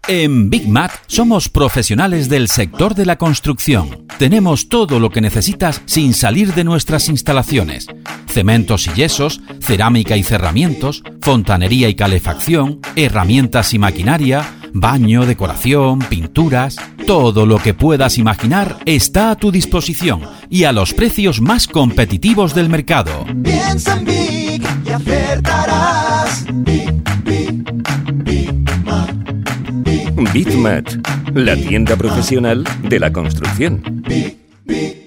En Big Mac somos profesionales del sector de la construcción. Tenemos todo lo que necesitas sin salir de nuestras instalaciones. Cementos y yesos, cerámica y cerramientos, fontanería y calefacción, herramientas y maquinaria, baño, decoración, pinturas... Todo lo que puedas imaginar está a tu disposición y a los precios más competitivos del mercado. Piensa en Big y acertarás. BitMat, la tienda profesional de la construcción.